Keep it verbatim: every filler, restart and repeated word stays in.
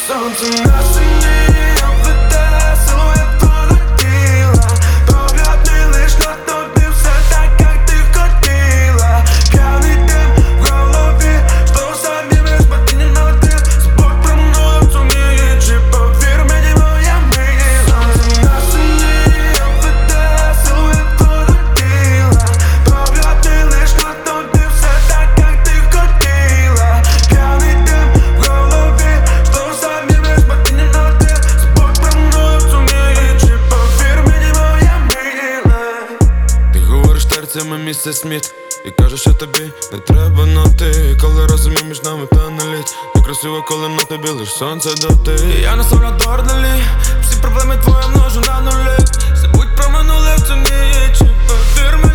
Сонце на сині обведе силует твого тіла. Погляд мій лиш на тобі, все так, як ти хотіла. П'яний дим в голові, знову самі без падіння на ти. Збок про мною суміє, чи повір мені моя мрія. Сонце на сині обведе силует твого тіла. Погляд мій лиш на тобі, все так, як ти хотіла. П'яний дим в голові, знову самі без падіння на ти. Збок про мною суміє, чи повір мені моя мрія. Ти говориш терцями місце сміт і кажеш, що тобі не треба на ти. Коли розумів між нами певний лід. Ти красиво, коли на тобі лиш сонце доти. Я на дордалі, всі проблеми твої множу на нулі. Забудь про минуле в цю ніч, повір мені.